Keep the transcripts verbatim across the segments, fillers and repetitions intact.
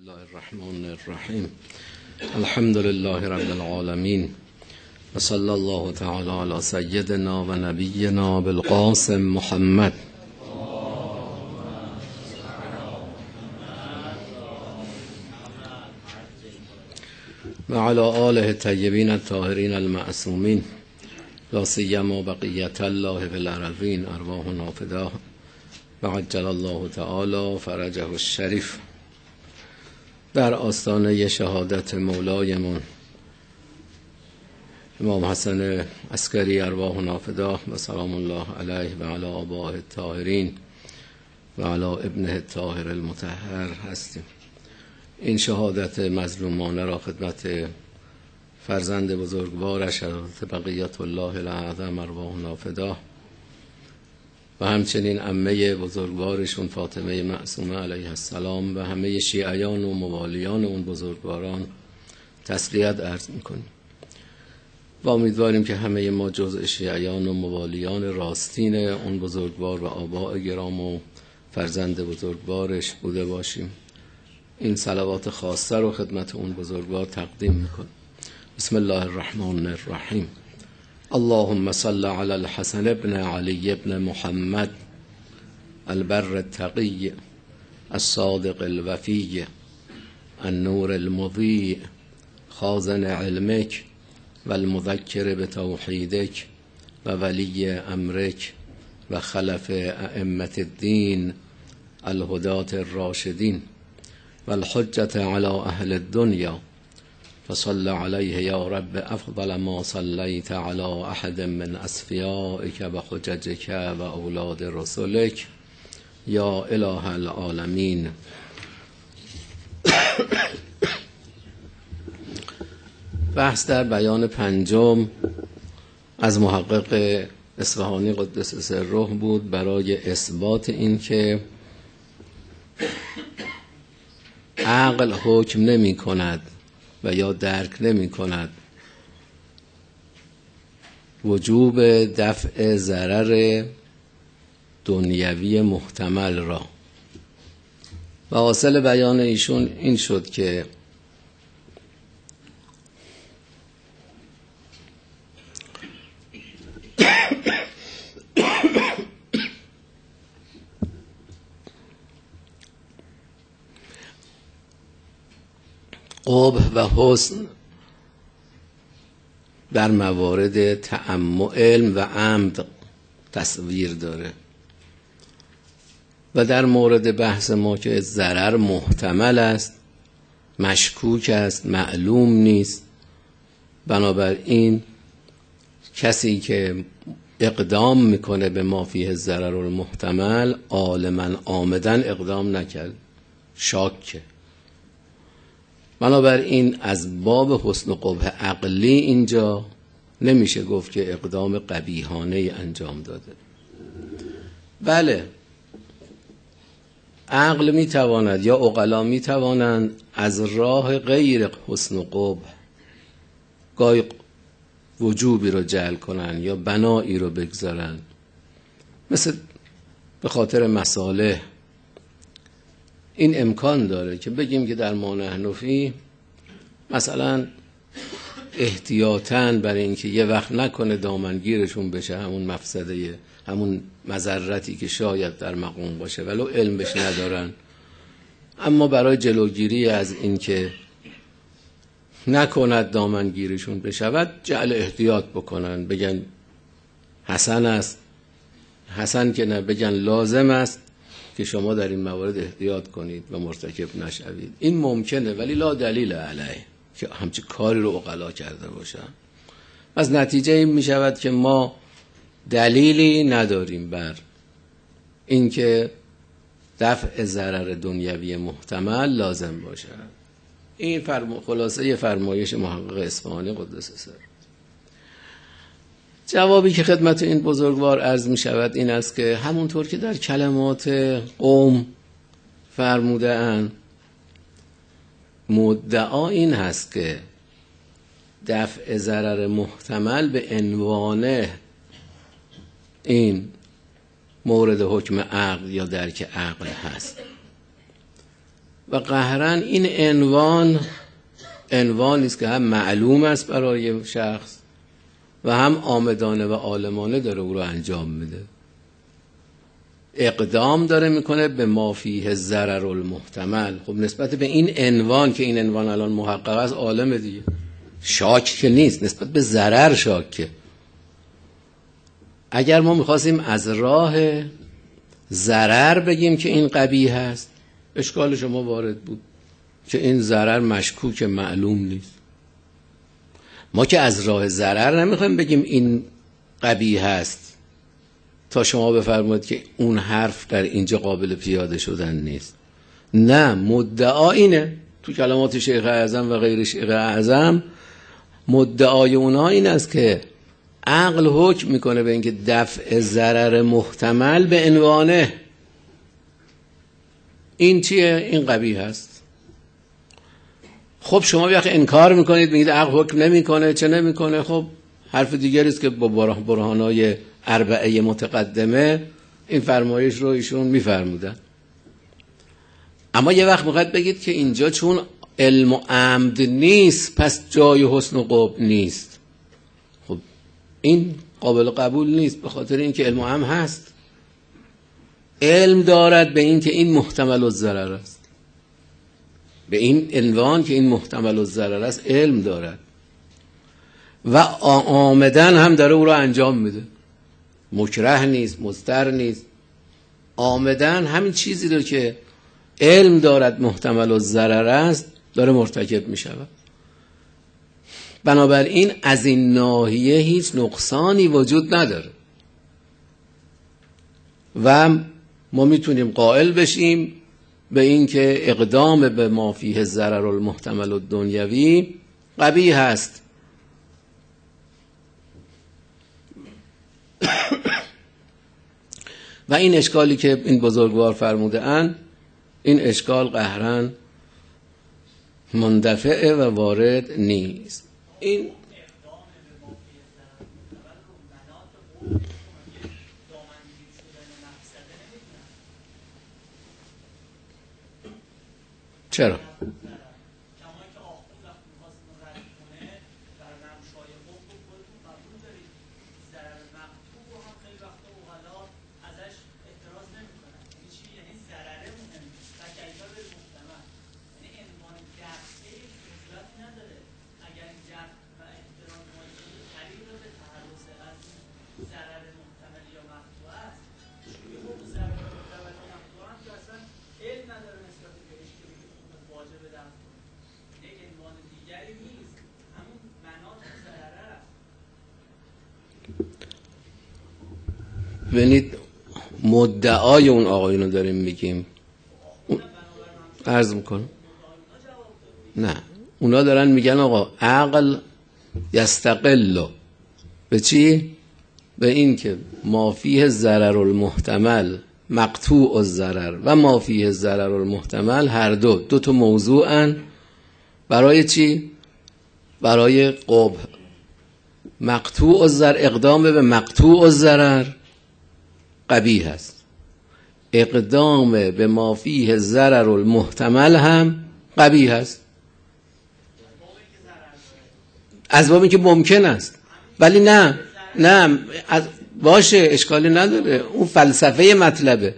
الله الرحمن الرحیم. الحمد لله رب العالمین و صلی الله تعالی علی سیدنا و نبینا بالقاسم محمد و علی آله الطیبین الطاهرین المعصومین لا سیما بقیة الله فی الارضین ارواحنا فداه و عجل الله تعالی فرجه الشریف. در آستانه شهادت مولایمون امام حسن عسکری ارواحنا فداه و سلام الله علیه و علی آبائه الطاهرین و علی ابنه الطاهر المطهر هستیم. این شهادت مظلومانه را خدمت فرزند بزرگوارش حضرت بقیت الله الاعظم ارواحنا فداه و همچنین عمه بزرگوارشون فاطمه معصومه علیه السلام و همه شیعیان و موالیان اون بزرگواران تسلیت عرض میکنیم و امیدواریم که همه ما جزء شیعیان و موالیان راستین اون بزرگوار و آباء گرام و فرزند بزرگوارش بوده باشیم. این صلوات خاصه رو خدمت اون بزرگوار تقدیم میکنیم. بسم الله الرحمن الرحیم. اللهم صل علی الحسن ابن علی ابن محمد البر التقی الصادق الوفی النور المضیء خازن علمک و المذکر بتوحیدک و ولی امرک و خلف ائمة الدین الهداة الراشدین و الحجة علی اهل الدنیا فصل علیه یا رب افضل ما صلیت علی احد من اصفیائک و حججک و اولاد رسولک یا اله العالمین. بحث در بیان پنجم از محقق اصفهانی قدس سره بود برای اثبات این که عقل حکم نمی کند و یا درک نمی کند وجوب دفع ضرر دنیوی محتمل را و حاصل بیان ایشون این شد که قبح و حسن در موارد تعمد علم و عمد تصویر داره و در مورد بحث ما که ضرر محتمل است، مشکوک است، معلوم نیست، بنابراین کسی که اقدام میکنه به ما فیه ضرر المحتمل عالما عامدن اقدام نکرد، شاکه. بنابراین از باب حسن و قبح عقلی اینجا نمیشه گفت که اقدام قبیحانه انجام داده. بله، عقل میتواند یا عقلا میتوانند از راه غیر حسن و قبح گاهی وجوبی رو جعل کنن یا بنایی رو بگذارن، مثل به خاطر مصالح. این امکان داره که بگیم که در ما نحن فیه مثلا احتیاطاً برای اینکه یه وقت نکنه دامنگیرشون بشه همون مفسده، همون مضرتی که شاید در مقام باشه ولو علم بش ندارن، اما برای جلوگیری از اینکه نکند دامنگیرشون بشود جعل احتیاط بکنن، بگن حسن است، حسن که نه بگن لازم است که شما در این موارد احتیاط کنید و مرتکب نشوید. این ممکنه ولی لا دلیل علیه که همچه کاری رو عقلا کرده باشن. از نتیجه این می شود که ما دلیلی نداریم بر اینکه دفع ضرر دنیوی محتمل لازم باشد. این فرما... خلاصه فرمایش محقق اصفهانی قدس سره. جوابی که خدمت این بزرگوار عرض می شود این است که همونطور که در کلمات قوم فرموده اند، مدعا این هست که دفع ضرر محتمل به عنوان این مورد حکم عقل یا درک عقل هست. و قهرن این عنوان عنوانی است که هم معلوم است برای شخص و هم عامدانه و عالمانه داره او رو انجام میده. اقدام داره میکنه به ما فیه ضرر المحتمل. خب نسبت به این عنوان که این عنوان الان محقق است عالم دیگه، شاک که نیست، نسبت به ضرر شاکه. اگر ما میخواستیم از راه ضرر بگیم که این قبیح است، اشکال شما وارد بود که این ضرر مشکوک معلوم نیست. ما که از راه ضرر نمیخوایم بگیم این قبیح است تا شما بفرمایید که اون حرف در اینجا قابل پیاده شدن نیست. نه، مدعا اینه تو کلمات شیخ اعظم و غیر شیخ اعظم، مدعای اونها این است که عقل حکم میکنه به اینکه دفع ضرر محتمل به عنوانه این چیه؟ این قبیح هست. خب شما وقتی انکار میکنید میگید عقل حکم نمیکنه، چه نمیکنه؟ خب حرف دیگری است که با برهانهای اربعه متقدمه این فرمایش رو ایشون میفرمودن. اما یه وقت میخواید بگید که اینجا چون علم و عمد نیست پس جای حسن و قبح نیست. خب این قابل قبول نیست، به خاطر اینکه علم و عمد هست. علم دارد به این که این محتمل الضرر است، به این عنوان که این محتمل الضرر است علم دارد و آمدن هم داره او رو انجام میده. مکره نیست، مضطر نیست، آمدن همین چیزی رو که علم دارد محتمل الضرر است داره مرتکب میشود. بنابراین از این ناحیه هیچ نقصانی وجود نداره و ما میتونیم قائل بشیم به این که اقدام به ما فیه ضرر المحتمل الدنیوی قبیح است. و این اشکالی که این بزرگوار فرموده اند، این اشکال قهرن مندفعه و وارد نیست. این چرا؟ ببینید مدعای اون آقایون رو داریم میگیم. عرض میکنم نه، اونا دارن میگن آقا عقل یستقل به چی؟ به این که ما فیه ضرر المحتمل مقطوع الضرر و ما فیه ضرر المحتمل هر دو دو تا موضوعن. برای چی؟ برای قبح. مقطوع الضرر، اقدام به مقطوع الضرر قبیح است، اقدام به ما فیه ضرر المحتمل هم قبیح است، از باب اینکه ممکن است. ولی نه نه از باشه، اشکالی نداره، اون فلسفه مطلبه.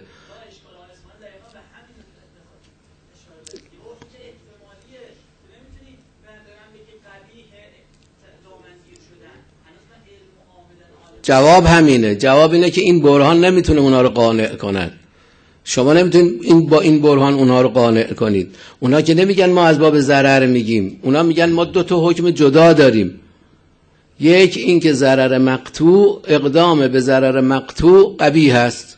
جواب همینه، جواب اینه که این برهان نمیتونه اونا رو قانع کنن. شما نمیتونید این با این برهان اونا رو قانع کنید. اونا که نمیگن ما از باب ضرر میگیم، اونا میگن ما دو تا حکم جدا داریم. یک این که ضرر مقطوع، اقدام به ضرر مقطوع قبیح است.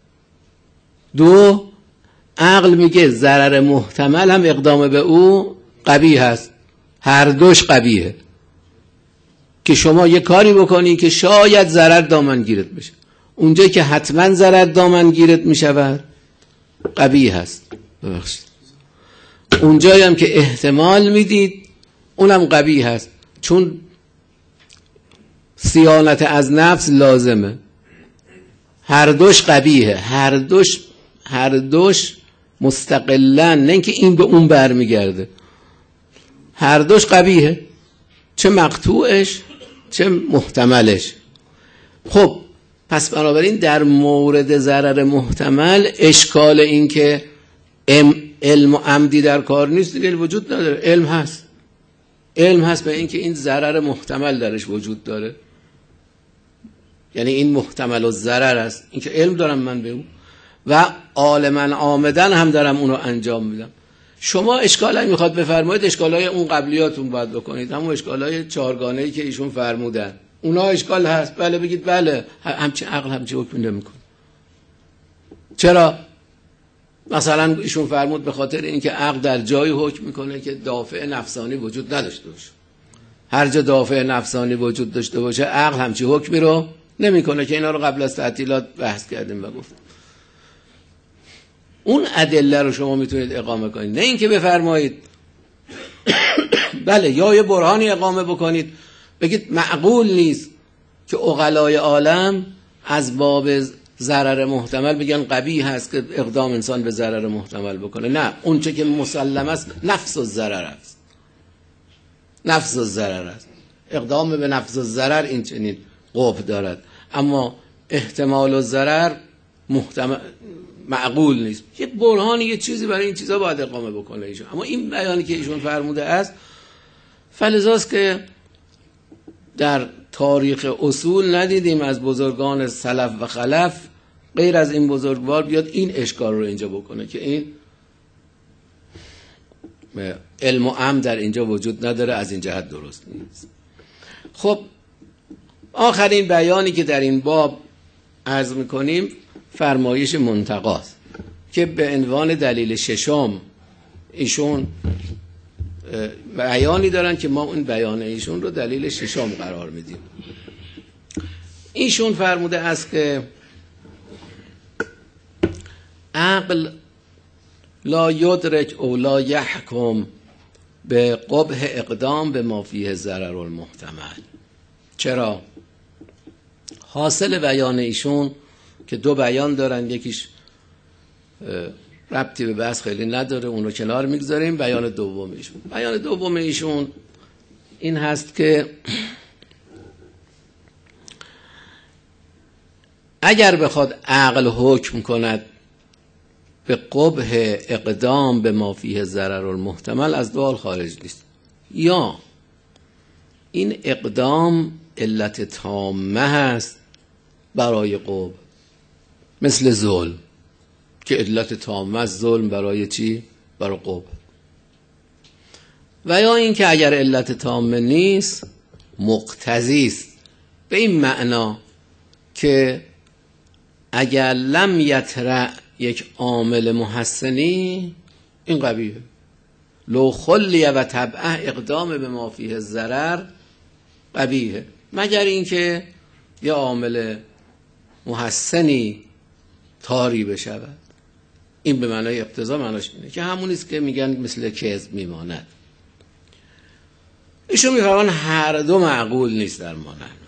دو، عقل میگه ضرر محتمل هم اقدام به او قبیح است. هر دوش قبیحه که شما یه کاری بکنی که شاید ضرر دامنگیرت بشه. اونجایی که حتما ضرر دامنگیرت میشود قبیح است. ببخشید. اونجایی هم که احتمال میدید اونم قبیح است، چون صیانت از نفس لازمه. هر دوش قبیحه، هر دوش هر دوش مستقلا، نه اینکه این به اون برمیگرده. هر دوش قبیحه، چه مقطوعش چه محتملش. خب پس بنابراین در مورد ضرر محتمل اشکال این که علم و عمدی در کار نیست دیگه وجود نداره. علم هست، علم هست به این که این ضرر محتمل درش وجود داره، یعنی این محتمل و ضرر است، این که علم دارم من به اون و عالماً عامدن هم دارم اونو انجام میدم. شما اشکالی میخواد بفرمایید، اشکالای اون قبلیاتون باید بکنید، همون اشکالای چهارگانه‌ای که ایشون فرمودن اونا اشکال هست. بله بگید بله، همچین عقل همچین حکم نمیکنه. چرا؟ مثلا ایشون فرمود به خاطر اینکه عقل در جایی حکم میکنه که دافع نفسانی وجود نداشته باشه. هر جا دافع نفسانی وجود داشته باشه عقل همچین حکمی رو نمیکنه، که اینا رو قبل از تعطیلات بحث کردیم و گفتم. اون ادله رو شما میتونید اقامه کنید، نه اینکه بفرمایید بله یا یه برهانی اقامه بکنید بگید معقول نیست که عقلای عالم از باب ضرر محتمل بگن قبیح هست که اقدام انسان به ضرر محتمل بکنه. نه، اون چه که مسلم است نفس الضرر است، نفس الضرر است. اقدام به نفس الضرر این چنین قبح دارد، اما احتمال الضرر محتمل معقول نیست. یه برهانی یه چیزی برای این چیزا باید اقامه بکنه ایشون. اما این بیانی که ایشون فرموده است فلذاست که در تاریخ اصول ندیدیم از بزرگان سلف و خلف غیر از این بزرگوار بیاد این اشکال رو اینجا بکنه که این علم و عمد در اینجا وجود نداره، از این جهت درست نیست. خب آخرین بیانی که در این باب عرض میکنیم فرمایش منتقاست که به عنوان دلیل ششم ایشون بیانی دارن که ما اون بیان ایشون رو دلیل ششم قرار میدیم. ایشون فرموده است که عقل لا یدرک او لا یحکم به قبح اقدام به ما فیه ضرر المحتمل. چرا؟ حاصل بیان ایشون که دو بیان دارن، یکیش ربطی به بحث خیلی نداره، اون رو کنار میگذاریم. بیان دوم ایشون بیان دوم ایشون این هست که اگر بخواد عقل حکم کند به قبح اقدام به ما فیه ضرر المحتمل از دو حال خارج نیست. یا این اقدام علت تامه هست برای قبح، مثل ظلم که علت تامه است ظلم برای چی؟ برای قبح. و یا این که اگر علت تامه نیست مقتضی است، به این معنا که اگر لم یطرأ یک عامل محسنی این قبیحه، لو خلی و تبعه اقدام به ما فیه ضرر قبیحه، مگر اینکه یه عامل محسنی طاری بشود. این به معنای اقتضا معناش اینه که همون است که میگن مثل کذب میماند. ایشون میفرمان هر دو معقول نیست در ما نحنفی.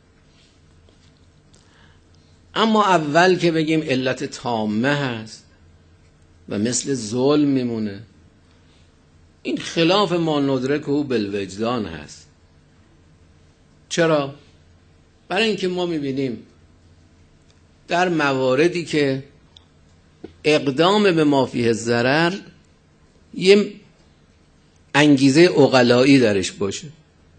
اما اول که بگیم علت تامه هست و مثل ظلم میمونه، این خلاف ما ندرک و بالوجدان هست. چرا؟ برای اینکه ما میبینیم در مواردی که اقدام به ما فیه ضرر یه انگیزه عقلایی درش باشه،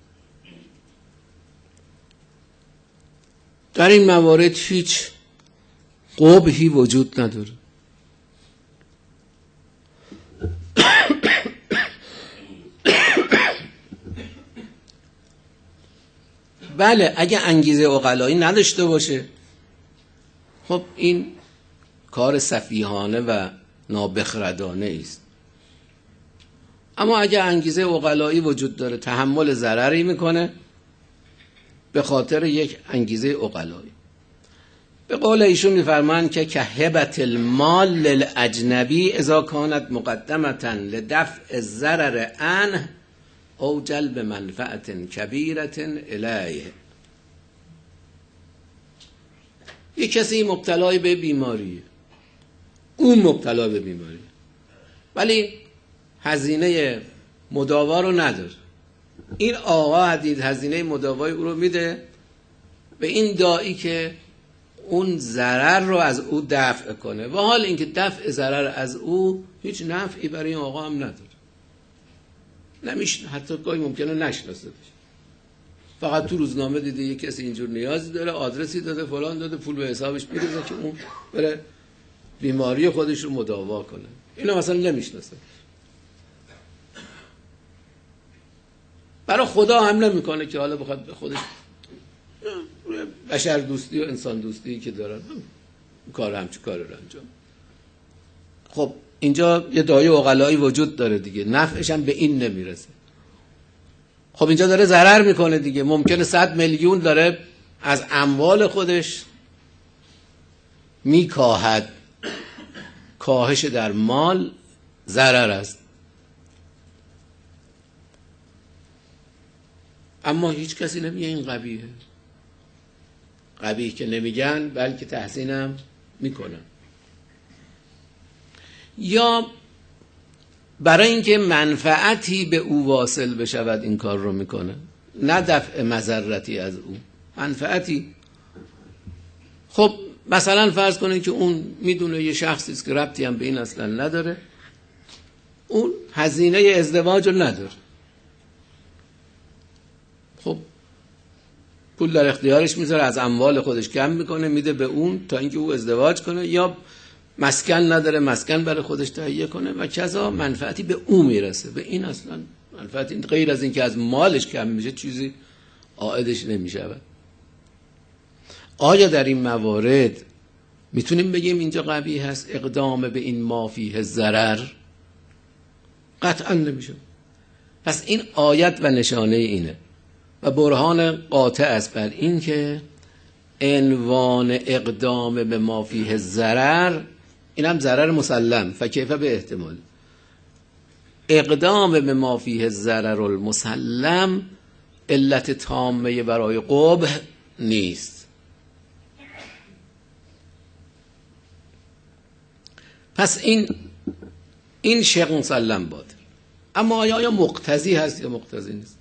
در این موارد هیچ قبحی وجود نداره. بله اگه انگیزه عقلایی نداشته باشه خب این کار سفیهانه و نابخردانه است. اما اگه انگیزه عقلایی وجود داره، تحمل ضرری میکنه به خاطر یک انگیزه عقلایی. به قول ایشون میفرمان که کهبت المال للاجنبی اذا کانت مقدمتا لدفع الضرر عنه او جلب منفعت کبیرت الیه. یک کسی مبتلای به بیماریه، اون مبتلا به بیماری، ولی هزینه مداوا رو نداره. این آقا حدید هزینه مداوای او رو میده به این داعی که اون ضرر رو از او دفع کنه، و حال اینکه دفع ضرر از او هیچ نفعی برای این آقا هم نداره، نمیشه، حتی گاهی ممکنه نشناسه بشه، فقط تو روزنامه دیده یک کسی اینجور نیازی داره، آدرسی داده، فلان داده، پول به حسابش میریزه که اون بره بیماری خودش رو مداوا کنه. اینو مثلا نمیشناسه، برای خدا هم نمیکنه که حالا بخواد به خودش بشر دوستی و انسان دوستی که دارن کار همچه کار رو انجام. خب اینجا یه دایه عقلایی وجود داره دیگه، نفعش هم به این نمیرسه. خب اینجا داره ضرر میکنه دیگه، ممکنه صد میلیون داره از اموال خودش میکاهد. کاهش در مال ضرر است، اما هیچ کسی نمیگه این قبیحه. قبیح که نمیگن بلکه تحسینم میکنن. یا برای اینکه منفعتی به او واصل بشود این کار رو میکنه، نه دفع مضرتی از او، منفعتی. خب مثلا فرض کنید که اون میدونه یه شخصی است که ربطی هم به این اصلا نداره، اون هزینه ازدواج رو نداره، خب پول در اختیارش میذاره، از اموال خودش کم میکنه میده به اون تا اینکه او ازدواج کنه، یا مسکن نداره مسکن برای خودش تهیه کنه و کذا، منفعتی به او میرسه. به این اصلا منفعتی غیر از اینکه از مالش کم میشه چیزی عائدش نمیشود. آیا در این موارد میتونیم بگیم اینجا قبیح هست اقدام به این ما فیه ضرر؟ قطعا نمیشه. پس این آیت و نشانه اینه و برهان قاطع است بر این که عنوان اقدام به ما فیه ضرر، این هم ضرر مسلم، فکیف به احتمال، اقدام به ما فیه ضرر المسلم علت تامه برای قبح نیست. پس این این شق مسلم باد. اما آیا آیا مقتضی هست یا مقتضی نیست؟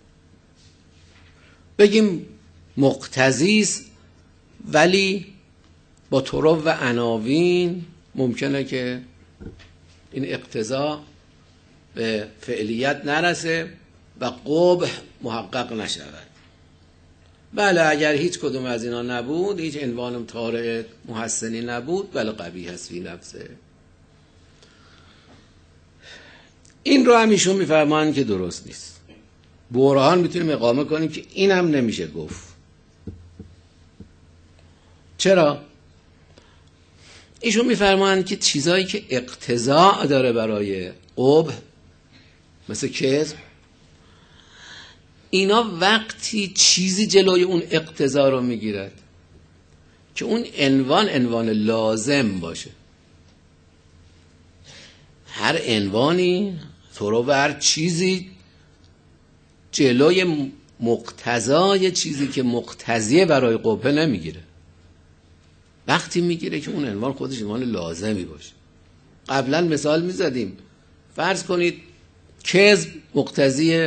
بگیم مقتضی است، ولی با طرق و عناوین ممکنه که این اقتضا به فعلیت نرسه و قبح محقق نشود. بله اگر هیچ کدوم از اینا نبود، هیچ عنوان طارئ محسنی نبود، بله قبیح هست فی نفسه. این رو هم ایشون میفرمان که درست نیست. برهان میتونیم اقامه کنیم که این هم نمیشه گفت. چرا؟ ایشون میفرمان که چیزایی که اقتضاء داره برای قبح مثل کذب، اینا وقتی چیزی جلوی اون اقتضا رو میگیرد که اون عنوان عنوان لازم باشه. هر عنوانی تو هر چیزی جلوی مقتضای چیزی که مقتضیه برای قبح نمیگیره، وقتی میگیره که اون عنوان خودش عنوان لازمی باشه. قبلا مثال میزدیم، فرض کنید کذب مقتضی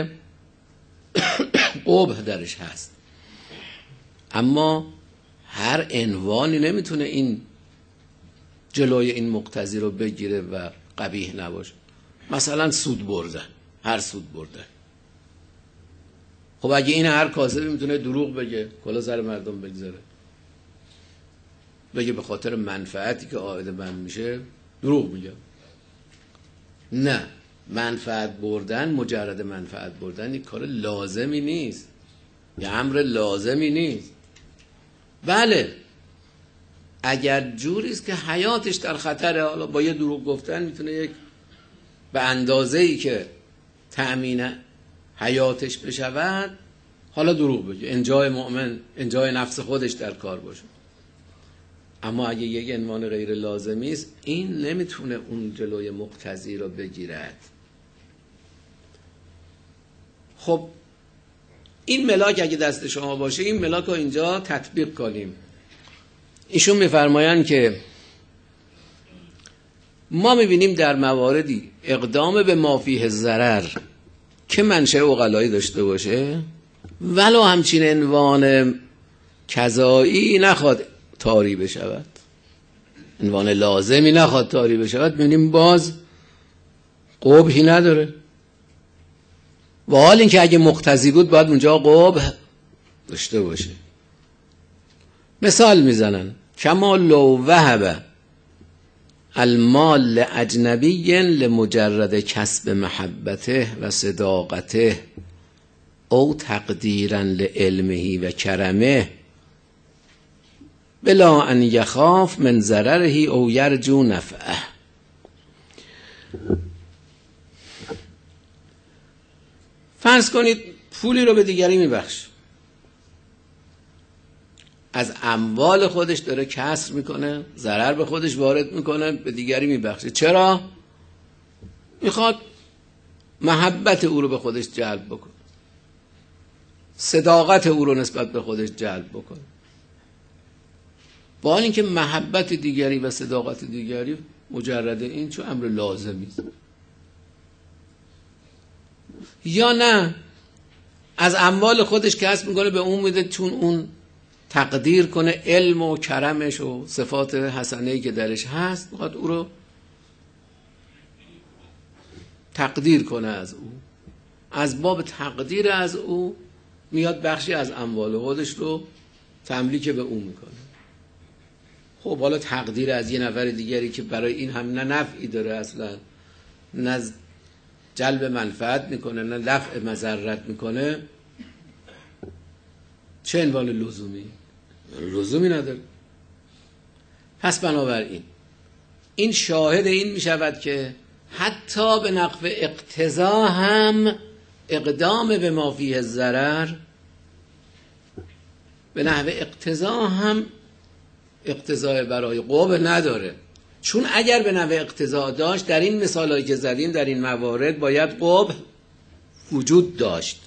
قبح درش هست، اما هر عنوانی نمیتونه این جلوی این مقتضی رو بگیره و قبیح نباشه. مثلا سود بردن، هر سود بردن. خب اگه این هر کاسبی میتونه دروغ بگه، کلا سر مردم بگذاره، بگه به خاطر منفعتی که عائد من میشه دروغ میگم. نه، منفعت بردن، مجرد منفعت بردن یک کار لازمی نیست، یه امر لازمی نیست. بله اگر جوری است که حیاتش در خطره، حالا با یه دروغ گفتن میتونه یک به اندازه‌ای که تأمین حیاتش بشود، حالا دروغ بگه، انجای مؤمن، انجای نفس خودش در کار باشه. اما اگه یک عنوان غیر لازمی است، این نمیتونه اون جلوی مقتضی رو بگیرد. خب این ملاک اگه دست شما باشه، این ملاک رو اینجا تطبیق کنیم. ایشون میفرمایند که ما میبینیم در مواردی اقدام به ما فیه ضرر که منشأ عقلایی داشته باشه ولو همچین عنوان کذایی نخواد طاری بشود، عنوان لازمی نخواد طاری بشود، میبینیم باز قبحی نداره. و حال این که اگه مقتضی بود باید اونجا قبح داشته باشه. مثال میزنن کما لو وهب المال لاجنبی لمجرد کسب محبته و صداقته او تقدیرا لعلمه و کرمه بلا ان یخاف من ضرره او یرجو نفعه. فرض کنید پولی رو به دیگری میبخش، از اموال خودش داره کسر میکنه، ضرر به خودش وارد میکنه، به دیگری میبخشه. چرا؟ میخواد محبت او رو به خودش جلب بکنه، صداقت او رو نسبت به خودش جلب بکنه. با اینکه محبت دیگری و صداقت دیگری مجرد این چون امر لازمی است. یا نه از اموال خودش کسب میکنه به اون میده چون اون تقدیر کنه علم و کرمش و صفات حسنه‌ای که درش هست، میخواد او رو تقدیر کنه از او، از باب تقدیر از او میاد بخشی از اموال خودش رو تملیک به او میکنه. خب حالا تقدیر از یه نفر دیگری که برای این هم نه نفعی داره اصلا، نه جلب منفعت میکنه نه دفع مضرت میکنه، چه عنوان لزومی؟ لزومی نداره. پس بنابراین این شاهد این میشود که حتی به نحو اقتضا هم اقدام به ما فیه ضرر به نحو اقتضا هم اقتضای برای قبح نداره. چون اگر به نحو اقتضا داشت در این مثالایی که زدیم در این موارد باید قبح وجود داشت.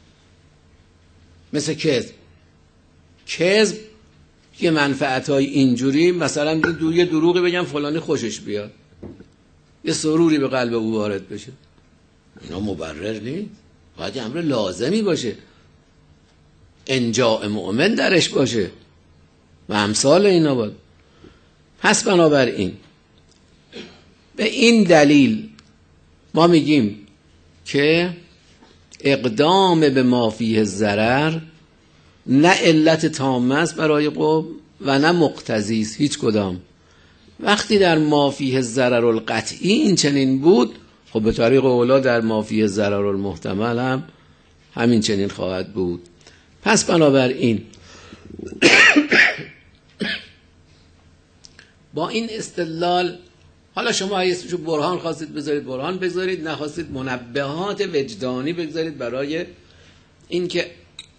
مثل کذب، کذب یه منفعتهای اینجوری، مثلا یه دروغی بگم فلانی خوشش بیاد، یه سروری به قلب او وارد بشه، اینا مبرر نیست، باید امر لازمی باشه، انجاء مؤمن درش باشه و امثال اینا بود. پس بنابراین به این دلیل ما میگیم که اقدام به ما فیه ضرر نه علت تامه است برای قبح و نه مقتضی است هیچ کدام. وقتی در ما فیه ضرر القطعی این چنین بود، خب به طریق اولا در ما فیه ضرر المحتمل هم همین چنین خواهد بود. پس بنابراین با این استدلال، حالا شما اسمشو برهان خواستید بذارید برهان بذارید، نخواستید منبهات وجدانی بگذارید برای اینکه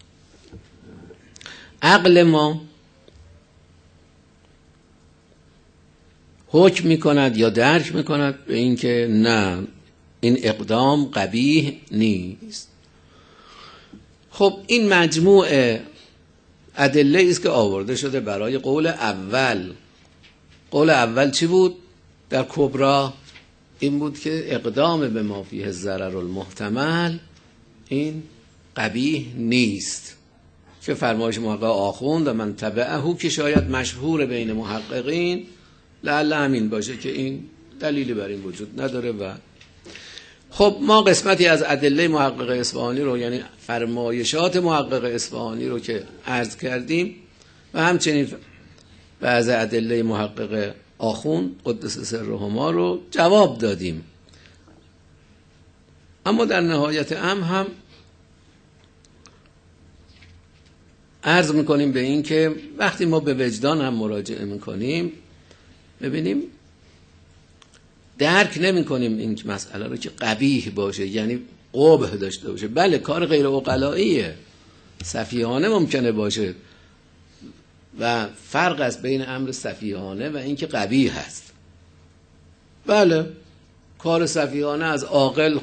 عقل ما حکم میکند یا درک میکند به اینکه نه، این اقدام قبیح نیست. خب این مجموع ادله است که آورده شده برای قول اول. قول اول چی بود؟ در کبرا این بود که اقدام به ما فیه ضرر المحتمل این قبیح نیست، که فرمایش محقق آخوند و من تبعه که شاید مشهور بین محققین لعل همین باشه که این دلیلی بر این وجود نداره. و خب ما قسمتی از ادله محقق اصفهانی رو، یعنی فرمایشات محقق اصفهانی رو که عرض کردیم و همچنین بعض ادله محقق آخوند قدس سرهما رو جواب دادیم. اما در نهایت امر هم عرض میکنیم به این که وقتی ما به وجدان هم مراجعه میکنیم ببینیم درک نمی کنیم این مسئله رو که قبیح باشه، یعنی قبح داشته باشه. بله کار غیر عقلاییه، سفیهانه ممکنه باشه و فرق است بین امر سفیهانه و اینکه قبیح هست. بله کار سفیهانه از عاقل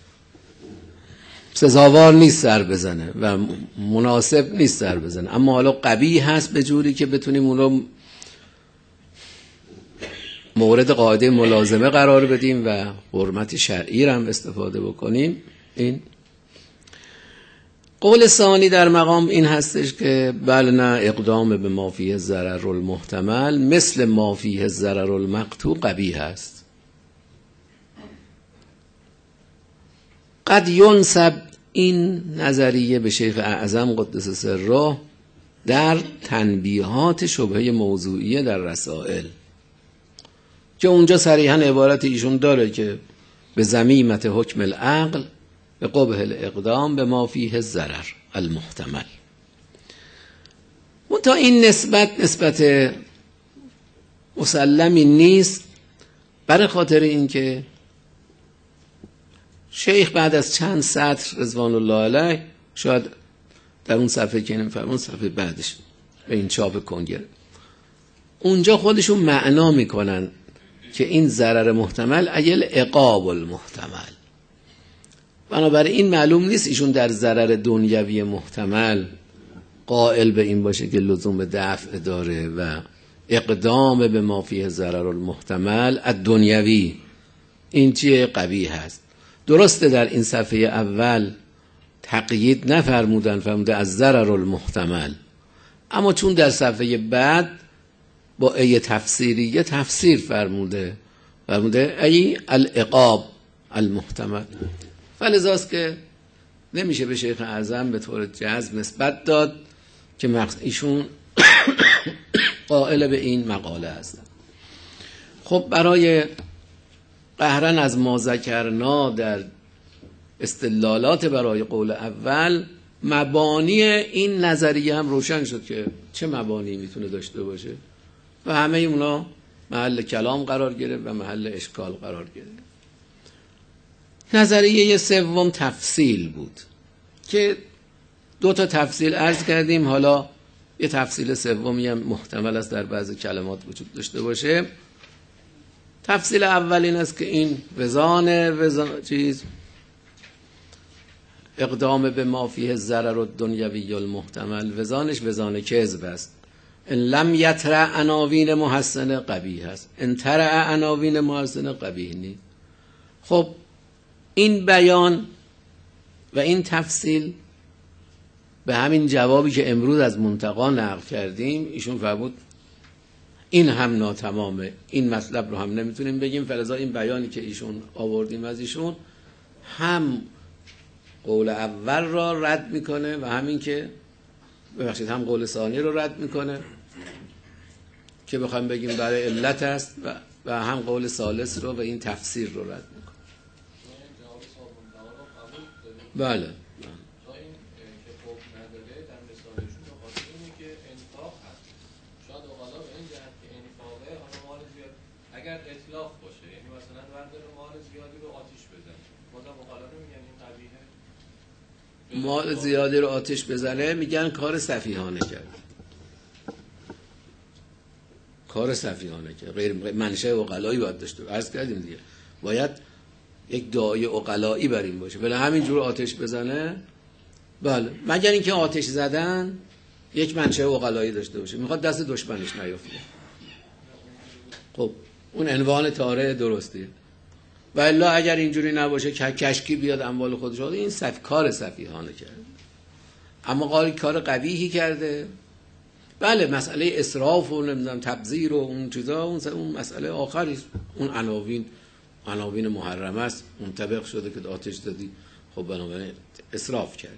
سزاوار نیست سر بزنه و مناسب نیست سر بزنه، اما حالا قبیح هست به جوری که بتونیم اون رو مورد قاعده ملازمه قرار بدیم و حرمت شرعی را هم استفاده بکنیم. این قول ثانی در مقام این هستش که بل نه اقدام به ما فیه ضرر المحتمل مثل ما فیه ضرر المقطوع قبیح است. قد ینسب این نظریه به شیخ اعظم قدس سره در تنبیهات شبهه موضوعیه در رسائل که اونجا صریحا عبارت ایشون داره که به ضمیمت حکم العقل به قبح الاقدام به ما فیه ضرر المحتمل. منتها این نسبت نسبت مسلمی نیست، برای خاطر اینکه شیخ بعد از چند سطر رضوان الله علیه، شاید در اون صفحه که نمی‌فهمم اون صفحه بعدش به این چاپ کنگره، اونجا خودشون معنا میکنن که این ضرر محتمل ایل عقاب المحتمل. بنابراین این معلوم نیست ایشون در ضرر دنیوی محتمل قائل به این باشه که لزوم دفع داره و اقدام به ما فیه ضرر المحتمل الدنیوی این چیه قبیح هست. درسته در این صفحه اول تقیید نفرمودن، فرموده از ضرر المحتمل، اما چون در صفحه بعد با ای تفسیری یه تفسیر فرموده فرموده ای العقاب المحتمل، فلذاست که نمیشه به شیخ اعظم به طور جزم نسبت داد که ایشون قائل به این مقاله هستن. خب برای قهرن از ما ذکرنا در استدلالات برای قول اول مبانی این نظریه هم روشن شد که چه مبانی میتونه داشته باشه و همه اونا محل کلام قرار گرفت و محل اشکال قرار گرفت. نظریه سوم تفصیل بود که دو تا تفصیل عرض کردیم، حالا یه تفصیل سومی هم محتمل است در بعضی کلمات وجود داشته باشه. تفصیل اول این است که این وزان وزان چیز اقدام به ما فیه ضرر الدنیوی المحتمل وزانش وزان کذب است. ان لم یترع عناوین محسن قبیح است، ان ترع عناوین محسن قبیح نیست. خب این بیان و این تفصیل به همین جوابی که امروز از منتقا نقل کردیم ایشون فرمود این هم ناتمامه، این مطلب رو هم نمیتونیم بگیم، فلذا این بیانی که ایشون آوردیم از ایشون هم قول اول را رد میکنه و همین که ببخشید هم قول ثانی رو رد میکنه که بخوایم بگیم برای علت است و, و هم قول ثالث رو و این تفسیر رو رد میکنه. بله اگر اطلاق باشه، یعنی مثلا بردار مال زیادی رو آتش بزنه، بازم مقاله میگن این قبیحه. مال زیادی رو آتش بزنه میگن کار سفیهانه کرد، کار سفیهانه کرد، غیر منشأ عقلایی باید داشته. عرض کردیم دیگه باید یک داعی عقلایی بر این باشه، ولی همینجور آتش بزنه. بله مگر اینکه آتش زدن یک منشأ عقلایی داشته باشه، میخواد دست دشمنش نیفته. خب اون عنوان طارئ درسته، و الا اگر اینجوری نباشه که کشکی بیاد اموال خودش رو، این صف کار سفیهانه کرده. اما قاری کار قبیحی کرده. بله مسئله اسراف و نمیدونم تبذیر و اون چیزا اون اون مسئله آخری، اون عناوین عناوین محرمه است، منطبق شده که آتش دادی، خب بنابراین اسراف کرد.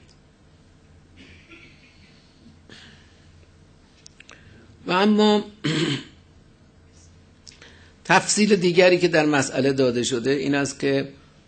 و اما تفصیل دیگری که در مسئله داده شده این است که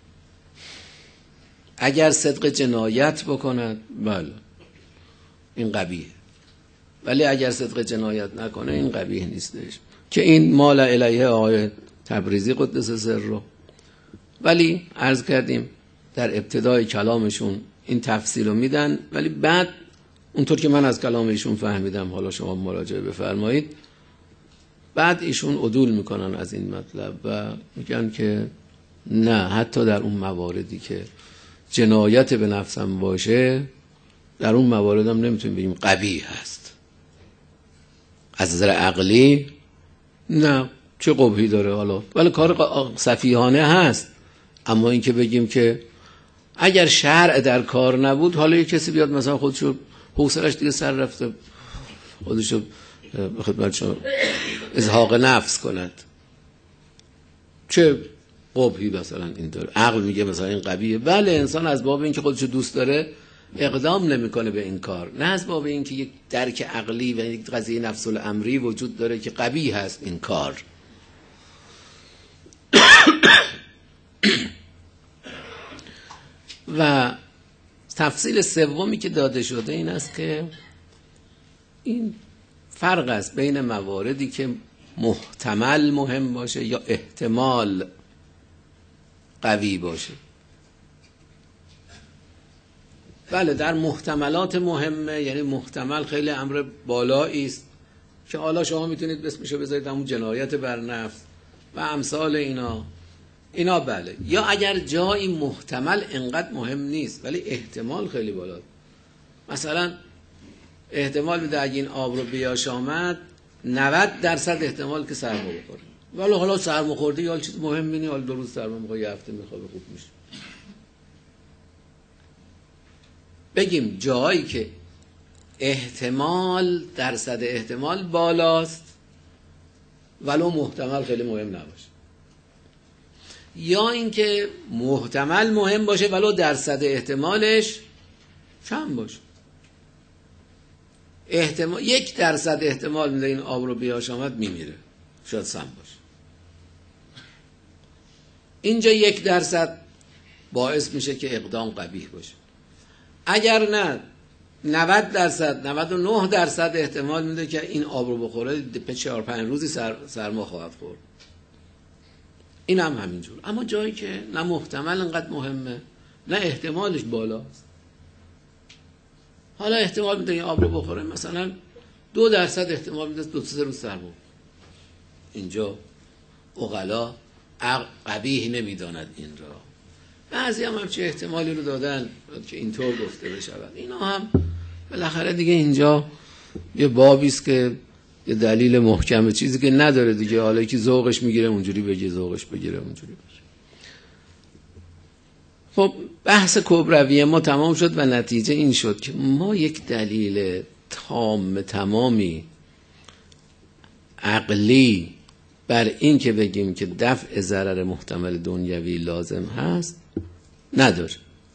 اگر صدق جنایت بکند بله این قبیح، ولی اگر صدق جنایت نکنه این قبیح نیستش، که این مال الیه آقای تبریزی قدس سره. ولی عرض کردیم در ابتدای کلامشون این تفصیل رو میدن، ولی بعد اونطور که من از کلام ایشون فهمیدم، حالا شما مراجعه بفرمایید، بعد ایشون عدول میکنن از این مطلب و میگن که نه، حتی در اون مواردی که جنایت به نفسم باشه در اون موارد هم نمیتونیم بگیم قبیح هست. از نظر عقلی نه، چه قبحی داره حالا؟ ولی کار سفیهانه هست. اما این که بگیم که اگر شرع در کار نبود، حالا یه کسی بیاد مثلا خودشو حوصله‌اش دیگه سر رفته، خودشو به خدمت شما ازهاق نفس کند، چه قبحی مثلا این داره؟ عقل میگه مثلا این قبیه. بله، انسان از باب این که خودشو دوست داره اقدام نمیکنه به این کار، نه از باب این که یک درک عقلی و یک قضیه نفس الامری وجود داره که قبیح هست این کار. و تفصیل سومی که داده شده این است که این فرق است بین مواردی که محتمل مهم باشه یا احتمال قوی باشه. بله، در محتملات مهمه، یعنی محتمل خیلی امر بالایی است که حالا شما میتونید اسمشو بذارید همون جنایت بر نفس و امثال اینا اینا بله. یا اگر جایی محتمل انقدر مهم نیست ولی احتمال خیلی بالاست، مثلا احتمال میده اگه این آب رو بیاش آمد نود درصد احتمال که سرما بخوره، ولی حالا سرما خوردی یا چیز مهمی نیست، حالا دو روز سرما میخواد یه هفته میخواد خوب میشه. بگیم جایی که احتمال درصد احتمال بالاست ولو محتمل خیلی مهم نباشه، یا اینکه محتمل مهم باشه ولو درصد احتمالش کم باشه. احتمال یک درصد احتمال میده این آب رو بیاش آمد میمیره، شاید سم باشه. اینجا یک درصد باعث میشه که اقدام قبیح باشه. اگر نه نود درصد نود و نه درصد احتمال میده که این آب رو بخوره به چهار پنج روزی سر سرما خواهد خورد. این هم همینجور. اما جایی که نه محتمل انقدر مهمه نه احتمالش بالاست، حالا احتمال میده این آب رو بخوره مثلا دو درصد احتمال میده دو سه روز سرما، اینجا عقلا قبیح نمیداند این را. بعضی هم همچه احتمالی رو دادن که اینطور گفته بشود. اینا هم بالاخره دیگه اینجا یه بابی است که یه دلیل محکمه، چیزی که نداره دیگه. حالا یکی ذوقش میگیره اونجوری بگه، ذوقش بگیره اونجوری بگه. خب بحث کبروی ما تمام شد و نتیجه این شد که ما یک دلیل تام تمامی عقلی بر این که بگیم که دفع ضرر محتمل دنیوی لازم هست نداره.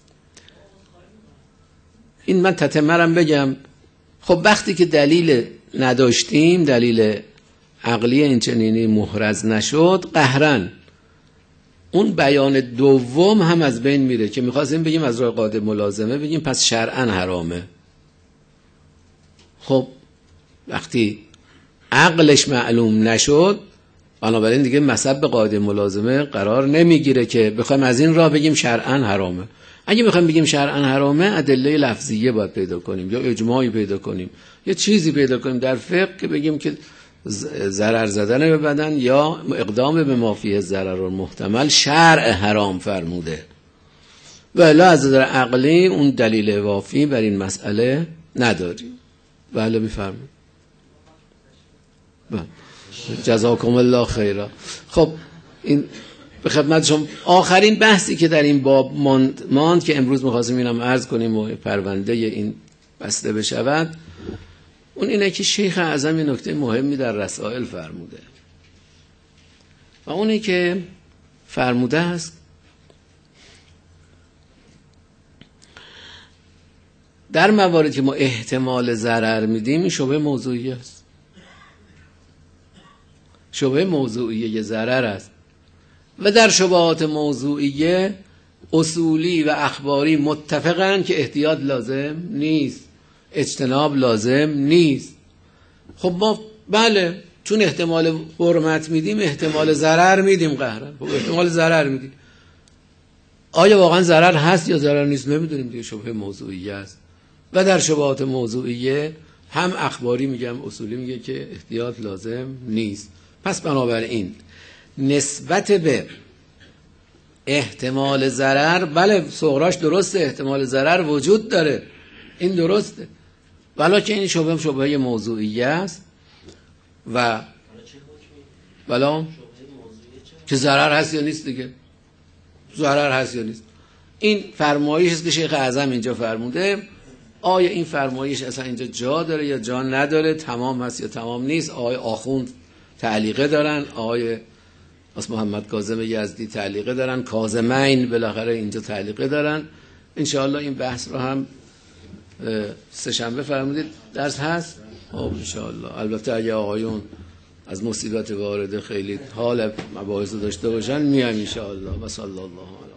این من تتمرم بگم. خب وقتی که دلیل نداشتیم، دلیل عقلی این چنینی محرز نشد، قهرن اون بیان دوم هم از بین میره که میخواستیم بگیم از راه قاعده ملازمه بگیم پس شرعاً حرامه. خب وقتی عقلش معلوم نشد بنابراین دیگه مصب قاعده ملازمه قرار نمیگیره که بخوایم از این راه بگیم شرعاً حرامه. اگه بخوایم بگیم شرعاً حرامه ادله لفظیه باید پیدا کنیم یا اجماعی پیدا کنیم، یه چیزی پیدا کنیم در فقه که بگیم که ضرر زدن به بدن یا اقدام به ما فیه ضرر محتمل شرع حرام فرموده. ولی از نظر عقلی اون دلیل وافی بر این مسئله نداریم. بله میفرمایید. بله جزاکم الله خیرا. خب این به خدمت شما آخرین بحثی که در این باب ماند, ماند که امروز می‌خواستیم اینم عرض کنیم و پرونده این بسته بشود، اون اینه که شیخ اعظم یه نکته مهمی در رسائل فرموده و اونی که فرموده است در مواردی که ما احتمال ضرر میدیم این شبه موضوعی است. شبه موضوعیه ضرر است و در شبهات موضوعیه اصولی و اخباری متفقن که احتیاط لازم نیست، اجتناب لازم نیست. خب ما بله چون احتمال حرمت میدیم احتمال ضرر میدیم قهرن. خب احتمال ضرر میدیم، آیا واقعا ضرر هست یا ضرر نیست نمیدونیم دیگه، شبهه موضوعیه است. و در شبهات موضوعیه هم اخباری میگم اصولی میگه که احتیاط لازم نیست. پس بنابراین نسبت به احتمال ضرر بله صغراش درسته، احتمال ضرر وجود داره، این درسته، ولی که این شبهه شبهه موضوعیه است و بلا که ضرر هست یا نیست دیگه، ضرر هست یا نیست. این فرمایشی است که شیخ اعظم اینجا فرموده. آیا این فرمایش اصلا اینجا جا داره یا جا نداره، تمام هست یا تمام نیست؟ آقای آخوند تعلیقه دارن، آقای از محمد کاظم یزدی تعلیقه دارن، کاظمین بالاخره اینجا تعلیقه دارن. انشاءالله این بحث رو هم سه شنبه فرمودید درس هست. خب انشاءالله. البته اگه آقایون از مصیبت وارده خیلی حال مباحث داشته باشن میایم انشاءالله. و صلی الله علیه